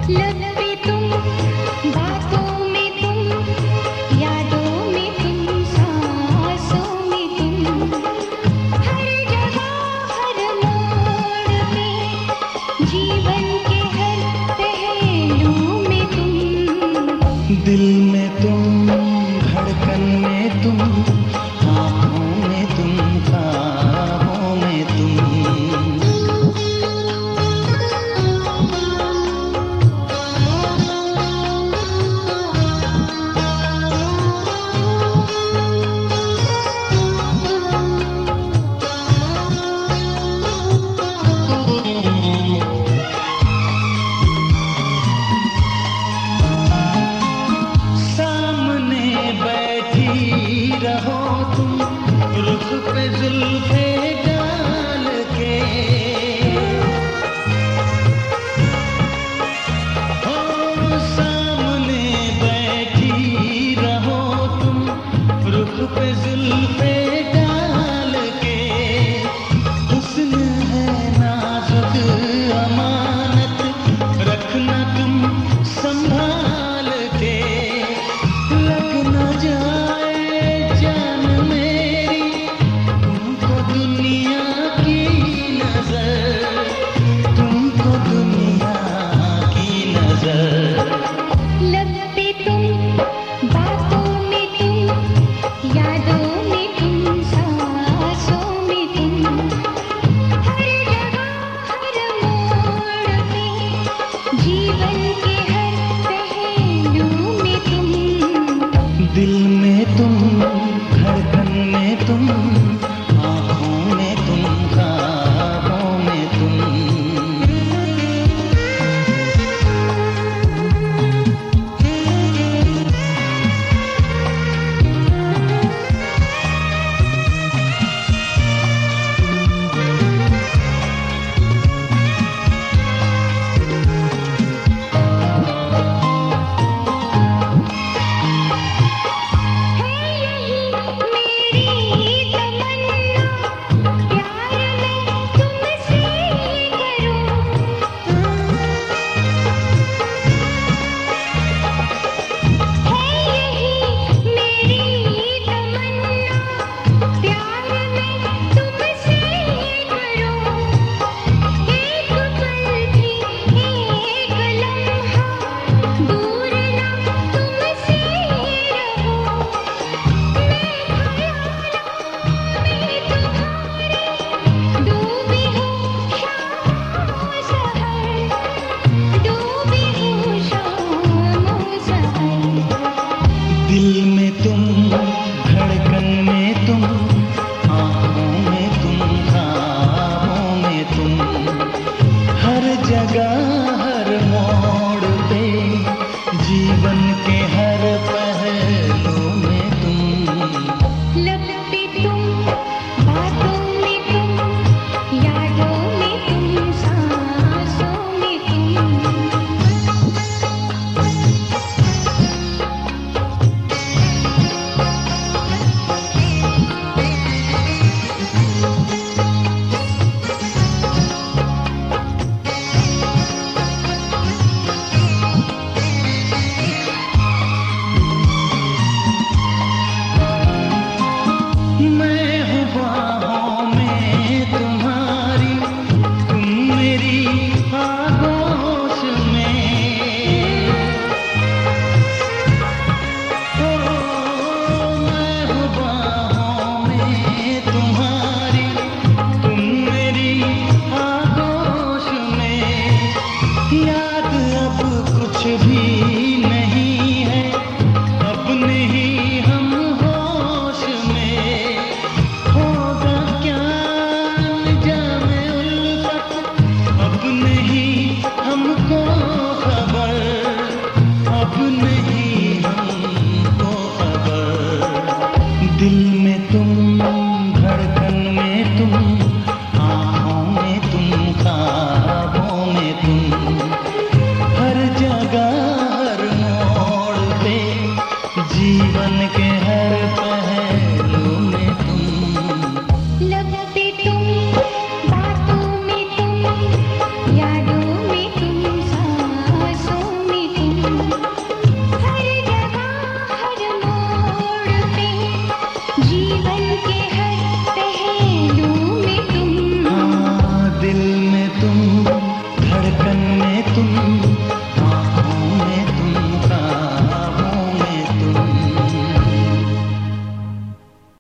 लब पे तुम, बातों में तुम, यादों में तुम, सांसों में तुम, हर जगह हर मोड़ पे, जीवन के हर पहलू में तुम। दिल में तुम, धड़कन में तुम, आँखों में तुम, ख्वाबों में तुम। रहो तुम रुख पे जुल्फे डाल के, हो सामने बैठी रहो तुम रुख पे जुल्फे डाल के। हुस्न है नाजुक अमानत, रखना तुम संभाल के, लग न जाए लब पे तुम, बातों में तुम, यादों में तुम, सांसों में तुम, हर जगह हर मोड़ पे, जीवन के हर पहलू में तुम। दिल में तुम, धड़कन में तुम,